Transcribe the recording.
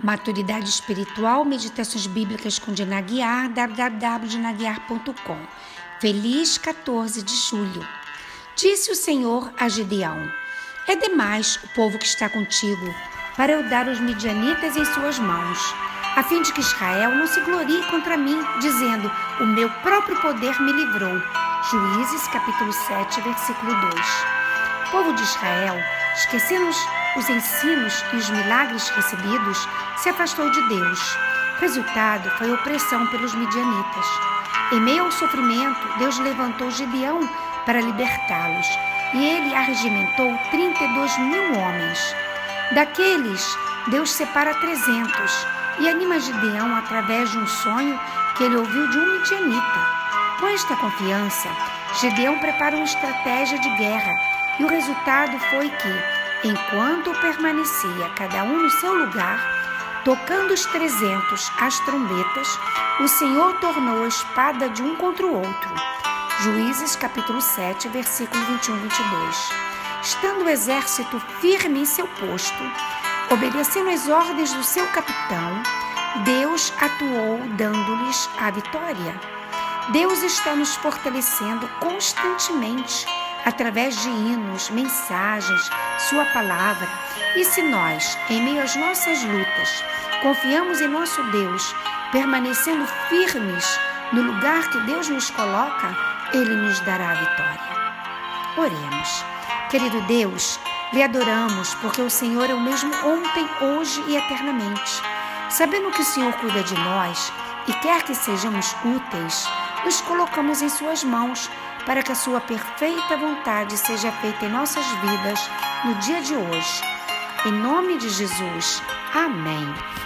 Maturidade Espiritual, Meditações Bíblicas com Dina Aguiar, www.dinaguiar.com. Feliz 14 de julho. Disse o Senhor a Gideão: é demais o povo que está contigo, para eu dar os midianitas em suas mãos, a fim de que Israel não se glorie contra mim, dizendo: o meu próprio poder me livrou. Juízes, capítulo 7, versículo 2. O povo de Israel, esquecendo os ensinos e os milagres recebidos, se afastou de Deus. Resultado foi opressão pelos midianitas. Em meio ao sofrimento, Deus levantou Gideão para libertá-los, e ele arregimentou 32.000 homens. Daqueles, Deus separa 300 e anima Gideão através de um sonho que ele ouviu de um midianita. Com esta confiança, Gideão prepara uma estratégia de guerra, e o resultado foi que, enquanto permanecia cada um no seu lugar, tocando os 300 as trombetas, o Senhor tornou a espada de um contra o outro. Juízes, capítulo 7, versículo 21 e 22. Estando o exército firme em seu posto, obedecendo às ordens do seu capitão, Deus atuou dando-lhes a vitória. Deus está nos fortalecendo constantemente através de hinos, mensagens, sua palavra. E se nós, em meio às nossas lutas, confiamos em nosso Deus, permanecendo firmes no lugar que Deus nos coloca, Ele nos dará a vitória. Oremos. Querido Deus, lhe adoramos porque o Senhor é o mesmo ontem, hoje e eternamente. Sabendo que o Senhor cuida de nós e quer que sejamos úteis, nos colocamos em suas mãos para que a sua perfeita vontade seja feita em nossas vidas no dia de hoje. Em nome de Jesus. Amém.